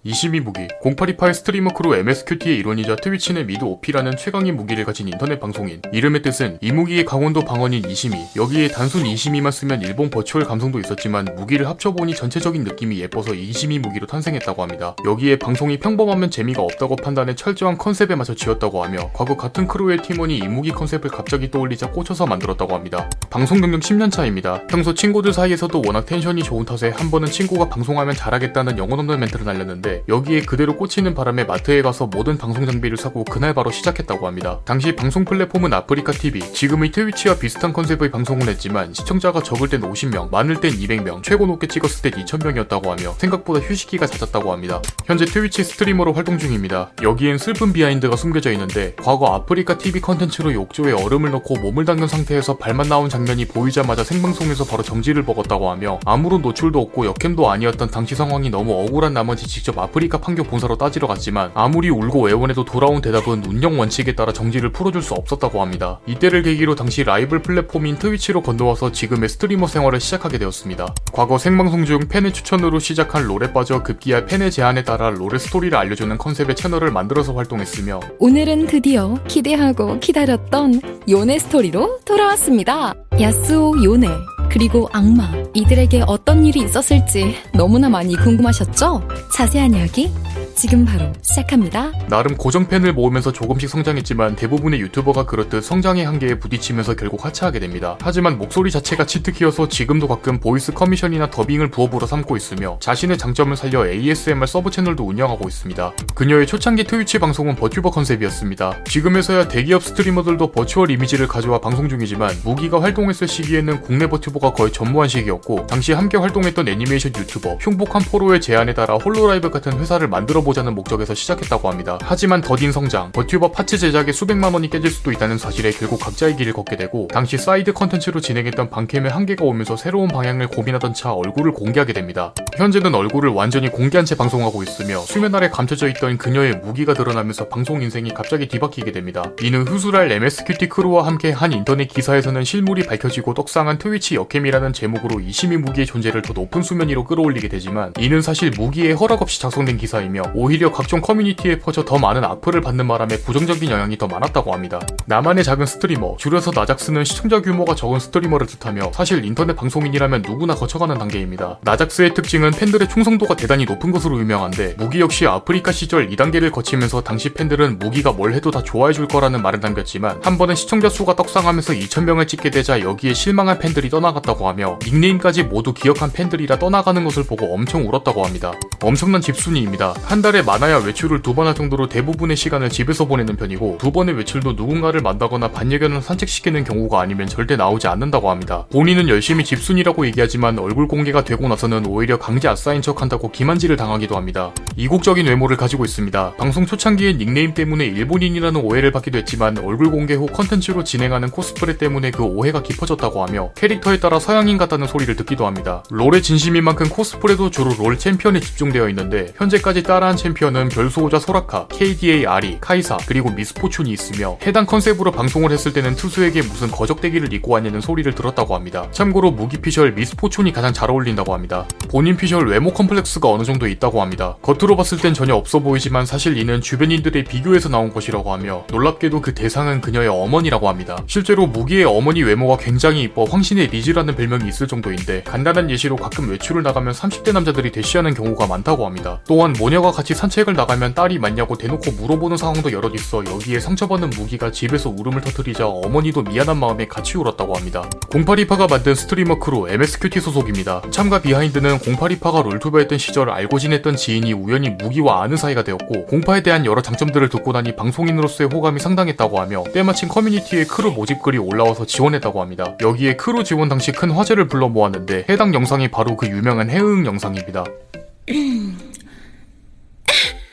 이시미 무기, 0828의 스트리머 크루 MSQT의 일원이자 트위치 내 미드 OP라는 최강의 무기를 가진 인터넷 방송인. 이름의 뜻은 이 무기의 강원도 방언인 이시미, 여기에 단순 이시미만 쓰면 일본 버추얼 감성도 있었지만 무기를 합쳐보니 전체적인 느낌이 예뻐서 이시미 무기로 탄생했다고 합니다. 여기에 방송이 평범하면 재미가 없다고 판단해 철저한 컨셉에 맞춰 지었다고 하며 과거 같은 크루의 팀원이 이 무기 컨셉을 갑자기 떠올리자 꽂혀서 만들었다고 합니다. 방송 경력 10년차입니다. 평소 친구들 사이에서도 워낙 텐션이 좋은 탓에 한 번은 친구가 방송하면 잘하겠다는 영혼 없는 멘트를 날렸는데 여기에 그대로 꽂히는 바람에 마트에 가서 모든 방송 장비를 사고 그날 바로 시작했다고 합니다. 당시 방송 플랫폼은 아프리카TV, 지금의 트위치와 비슷한 컨셉의 방송을 했지만 시청자가 적을 땐 50명, 많을 땐 200명, 최고 높게 찍었을 땐 2000명이었다고 하며 생각보다 휴식기가 잦았다고 합니다. 현재 트위치 스트리머로 활동 중입니다. 여기엔 슬픈 비하인드가 숨겨져 있는데 과거 아프리카TV 컨텐츠로 욕조에 얼음을 넣고 몸을 담근 상태에서 발만 나온 장면이 보이자마자 생방송에서 바로 정지를 먹었다고 하며 아무런 노출도 없고 역캠도 아니었던 당시 상황이 너무 억울한 나머지 직접 아프리카 판교 본사로 따지러 갔지만 아무리 울고 애원해도 돌아온 대답은 운영 원칙에 따라 정지를 풀어줄 수 없었다고 합니다. 이때를 계기로 당시 라이벌 플랫폼인 트위치로 건너와서 지금의 스트리머 생활을 시작하게 되었습니다. 과거 생방송 중 팬의 추천으로 시작한 롤에 빠져 급기야 팬의 제안에 따라 롤의 스토리를 알려주는 컨셉의 채널을 만들어서 활동했으며 오늘은 드디어 기대하고 기다렸던 요네 스토리로 돌아왔습니다. 야스오 요네 그리고 악마, 이들에게 어떤 일이 있었을지 너무나 많이 궁금하셨죠? 자세한 이야기 지금 바로 시작합니다. 나름 고정 팬을 모으면서 조금씩 성장했지만 대부분의 유튜버가 그렇듯 성장의 한계에 부딪히면서 결국 하차하게 됩니다. 하지만 목소리 자체가 치트키여서 지금도 가끔 보이스 커미션이나 더빙을 부업으로 삼고 있으며 자신의 장점을 살려 ASMR 서브 채널도 운영하고 있습니다. 그녀의 초창기 트위치 방송은 버튜버 컨셉이었습니다. 지금에서야 대기업 스트리머들도 버추얼 이미지를 가져와 방송 중이지만 무기가 활동했을 시기에는 국내 버튜버가 거의 전무한 시기였고 당시 함께 활동했던 애니메이션 유튜버 흉폭한 포로의 제안에 따라 홀로라이브 같은 회사를 만들어보자는 목적에서 시작했다고 합니다. 하지만 더딘 성장, 버튜버 파츠 제작에 수백만 원이 깨질 수도 있다는 사실에 결국 각자의 길을 걷게 되고 당시 사이드 컨텐츠로 진행했던 방캠에 한계가 오면서 새로운 방향을 고민하던 차 얼굴을 공개하게 됩니다. 현재는 얼굴을 완전히 공개한 채 방송하고 있으며 수면 아래 감춰져 있던 그녀의 무기가 드러나면서 방송 인생이 갑자기 뒤바뀌게 됩니다. 이는 후술할 MSQT 크루와 함께 한 인터넷 기사에서는 실물이 밝혀지고 떡상한 트위치 역캠이라는 제목으로 이시미 무기의 존재를 더 높은 수면 위로 끌어올리게 되지만 이는 사실 무기에 허락 없이 작성된 기사이며 오히려 각종 커뮤니티에 퍼져 더 많은 악플을 받는 바람에 부정적인 영향이 더 많았다고 합니다. 나만의 작은 스트리머, 줄여서 나작스는 시청자 규모가 적은 스트리머를 뜻하며 사실 인터넷 방송인이라면 누구나 거쳐가는 단계입니다. 나작스의 특징은 팬들의 충성도가 대단히 높은 것으로 유명한데 무기 역시 아프리카 시절 2단계를 거치면서 당시 팬들은 무기가 뭘 해도 다 좋아해줄 거라는 말을 남겼지만 한 번은 시청자 수가 떡상하면서 2000명을 찍게 되자 여기에 실망한 팬들이 떠나갔다고 하며 닉네임까지 모두 기억한 팬들이라 떠나가는 것을 보고 엄청 울었다고 합니다. 엄청난 집순이입니다. 한 달에 많아야 외출을 2번 할 정도로 대부분의 시간을 집에서 보내는 편이고 2번의 외출도 누군가를 만나거나 반려견을 산책시키는 경우가 아니면 절대 나오지 않는다고 합니다. 본인은 열심히 집순이라고 얘기하지만 얼굴 공개가 되고 나서는 오히려 강제 아싸인 척한다고 기만질을 당하기도 합니다. 이국적인 외모를 가지고 있습니다. 방송 초창기엔 닉네임 때문에 일본인이라는 오해를 받기도 했지만 얼굴 공개 후 컨텐츠로 진행하는 코스프레 때문에 그 오해가 깊어졌다고 하며 캐릭터에 따라 서양인 같다는 소리를 듣기도 합니다. 롤의 진심인 만큼 코스프레도 주로 롤 챔피언에 집중되어 있는데 현재까지 따라한 챔피언은 별수호자 소라카, KDA 아리, 카이사, 그리고 미스포춘이 있으며 해당 컨셉으로 방송을 했을 때는 투수에게 무슨 거적대기를 입고 왔냐는 소리를 들었다고 합니다. 참고로 무기 피셜 미스포춘이 가장 잘 어울린다고 합니다. 본인 피셜 외모 컴플렉스가 어느 정도 있다고 합니다. 겉으로 봤을 땐 전혀 없어 보이지만 사실 이는 주변인들의 비교에서 나온 것이라고 하며 놀랍게도 그 대상은 그녀의 어머니라고 합니다. 실제로 무기의 어머니 외모가 굉장히 이뻐 황신의 리즈라는 별명이 있을 정도인데 간단한 예시로 가끔 외출을 나가면 30대 남자들이 대시하는 경우가 많다고 합니다. 또한 모녀가 같이 산책을 나가면 딸이 맞냐고 대놓고 물어보는 상황도 여럿 있어 여기에 상처받는 무기가 집에서 울음을 터뜨리자 어머니도 미안한 마음에 같이 울었다고 합니다. 0828가 만든 스트리머 크루 MSQT 소속입니다. 참가 비하인드는 0828가 롤투버였던 시절 알고 지냈던 지인이 우연히 무기와 아는 사이가 되었고 08에 대한 여러 장점들을 듣고 나니 방송인으로서의 호감이 상당했다고 하며 때마침 커뮤니티에 크루 모집 글이 올라와서 지원했다고 합니다. 여기에 크루 지원 당시 큰 화제를 불러 모았는데 해당 영상이 바로 그 유명한 해응 영상입니다.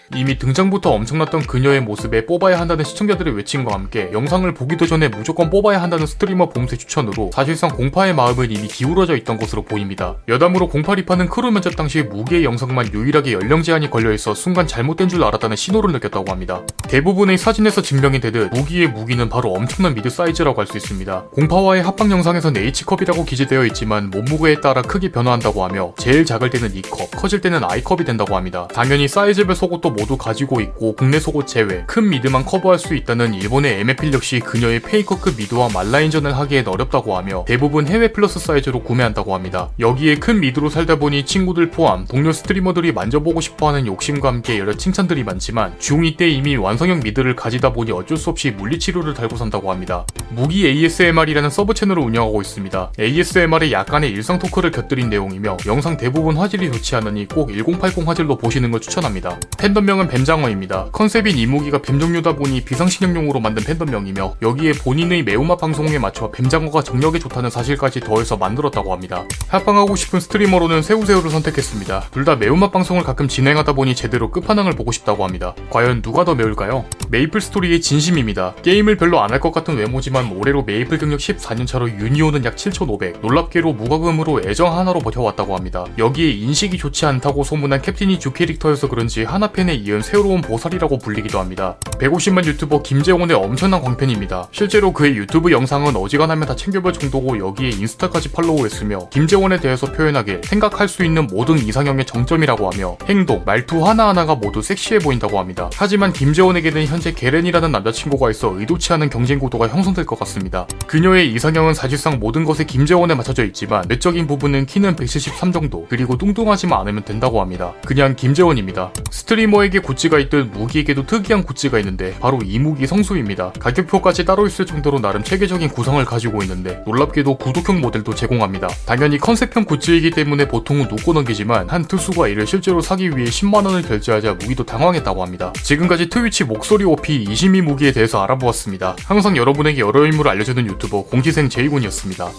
이미 등장부터 엄청났던 그녀의 모습에 뽑아야 한다는 시청자들의 외침과 함께 영상을 보기도 전에 무조건 뽑아야 한다는 스트리머 봄새 추천으로 사실상 공파의 마음은 이미 기울어져 있던 것으로 보입니다. 여담으로 공파 리파는 크루 면접 당시 무기의 영상만 유일하게 연령 제한이 걸려있어 순간 잘못된 줄 알았다는 신호를 느꼈다고 합니다. 대부분의 사진에서 증명이 되듯 무기의 무기는 바로 엄청난 미드 사이즈라고 할 수 있습니다. 공파와의 합방 영상에선 H컵이라고 기재되어 있지만 몸무게에 따라 크게 변화한다고 하며 제일 작을 때는 E컵, 커질 때는 I컵이 된다고 합니다. 당연히 사이즈별 속옷도 모두 가지고 있고 국내 속옷 제외, 큰 미드만 커버할 수 있다는 일본의 MFP 역시 그녀의 페이커급 미드와 말라인전을 하기엔 어렵다고 하며 대부분 해외 플러스 사이즈로 구매한다고 합니다. 여기에 큰 미드로 살다 보니 친구들 포함 동료 스트리머들이 만져보고 싶어하는 욕심과 함께 여러 칭찬들이 많지만 중2 때 이미 완성형 미드를 가지다 보니 어쩔 수 없이 물리치료를 달고 산다고 합니다. 무기 ASMR이라는 서브 채널을 운영하고 있습니다. ASMR에 약간의 일상 토크를 곁들인 내용이며 영상 대부분 화질이 좋지 않으니 꼭 1080 화질로 보시는 걸 추천합니다. 팬덤명은 뱀장어입니다. 컨셉인 이 무기가 뱀 종류다 보니 비상식량용으로 만든 팬덤명이며 여기에 본인의 매운맛 방송에 맞춰 뱀장어가 정력에 좋다는 사실까지 더해서 만들었다고 합니다. 합방하고 싶은 스트리머로는 새우새우를 선택했습니다. 둘 다 매운맛 방송을 가끔 진행하다 보니 제대로 끝판왕을 보고 싶다고 합니다. 과연 누가 더 매울까요? 메이플 스토리의 진심입니다. 게임을 별로 안 할 것 같은 외모지만 올해로 메이플 경력 14년차로 유니온은 약 7,500, 놀랍게로 무과금으로 애정 하나로 버텨왔다고 합니다. 여기에 인식이 좋지 않다고 소문난 캡틴이 주 캐릭터여서 그런지 하나팬에 이은 새로운 보살이라고 불리기도 합니다. 150만 유튜버 김재원의 엄청난 광팬입니다. 실제로 그의 유튜브 영상은 어지간하면 다 챙겨볼 정도고 여기에 인스타까지 팔로우했으며 김재원에 대해서 표현하길 생각할 수 있는 모든 이상형의 정점이라고 하며 행동, 말투 하나하나가 모두 섹시해 보인다고 합니다. 하지만 김재원에게는 현재 게렌이라는 남자친구가 있어 의도치 않은 경쟁 구도가 형성될 것 같습니다. 그녀의 이상형은 사실상 모든 것에 김재원에 맞춰져 있지만 내적인 부분은 키는 173 정도, 그리고 뚱뚱하지만 않으면 된다고 합니다. 그냥 김재원입니다. 스트리머에게 구찌가 있듯 무기에게도 특이한 구찌가 있는데 바로 이 무기 성수입니다. 가격표까지 따로 있을 정도로 나름 체계적인 구성을 가지고 있는데 놀랍게도 구독형 모델도 제공합니다. 당연히 컨셉형 구찌이기 때문에 보통은 놓고 넘기지만 한 투수가 이를 실제로 사기 위해 10만원을 결제하자 무기도 당황했다고 합니다. 지금까지 트위치 목소리 OP 이시미 무기에 대해서 알아보았습니다. 항상 여러분에게 여러 인물을 알려주는 유튜버 공지생 제이군이었습니다.